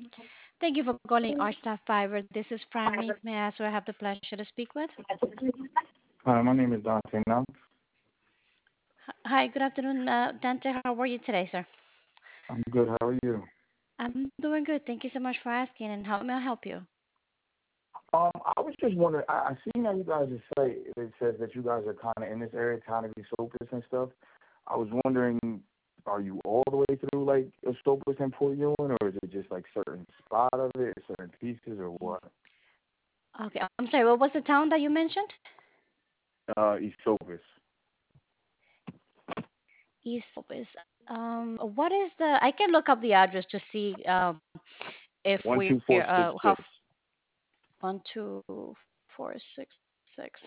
Thank you for calling our staff fiber. This is Franny. May I ask who I have the pleasure to speak with? Hi, my name is Dante Knox. Hi, good afternoon, Dante. How are you today, sir? I'm good. How are you? I'm doing good. Thank you so much for asking. And how may I help you? I was just wondering. I seen that you guys say it says that you guys are kind of in this area, kind of be soapers and stuff. I was wondering, are you all the way through like a soapers in Port Ewing, or is it just like certain spot of it, certain pieces, or what? Okay, I'm sorry. What was the town that you mentioned? East Soapers, East Lopez. What is the? I can look up the address to see if one we're two four six how six. 12466.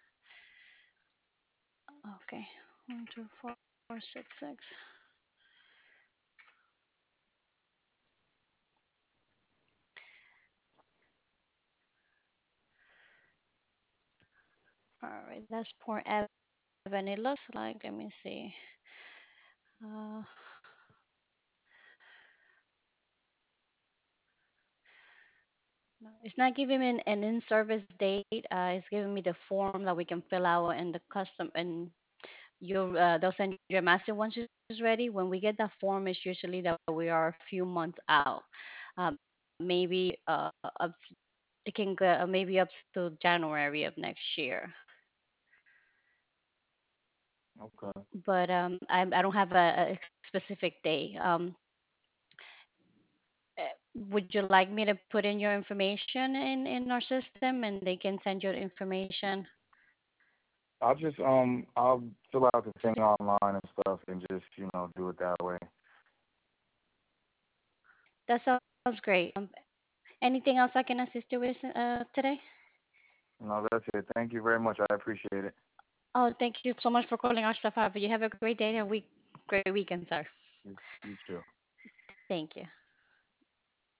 Okay, 12466. All right, that's Port Evan. It looks like. Let me see. Uh, no, it's not giving me an in-service date. It's giving me the form that we can fill out and the custom and they'll send you a master once it's ready. When we get that form, it's usually that we are a few months out. Maybe it can go maybe up to January of next year. Okay. But I don't have a specific day. Would you like me to put in your information in our system and they can send you the information? I'll fill out the thing online and stuff, and just do it that way. That sounds great. Anything else I can assist you with today? No, that's it. Thank you very much. I appreciate it. Oh, thank you so much for calling our staff. You have a great day and a great weekend, sir. You too. Thank you.